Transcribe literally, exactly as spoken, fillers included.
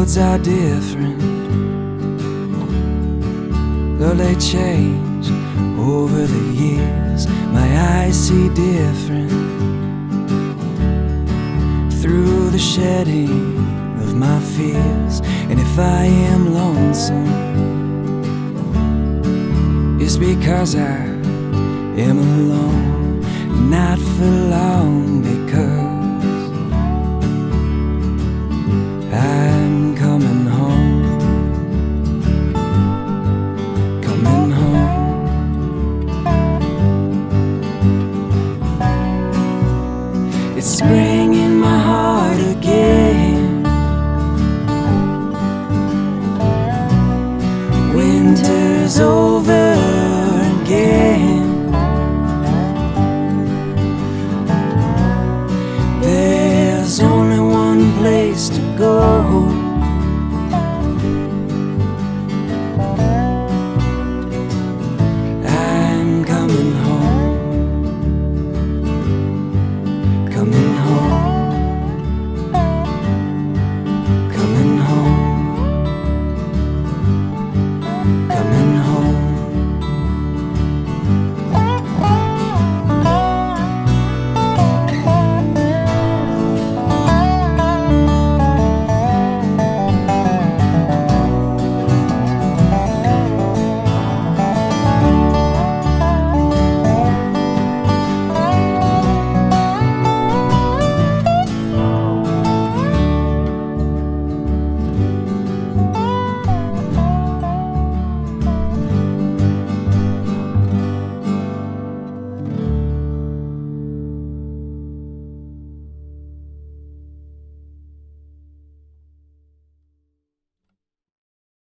words are different, though they change over the years. My eyes see different through the shedding of my fears. And if I am lonesome, it's because I am alone, not for long, because I'm coming home, coming home. It's spring in my heart again, winter's over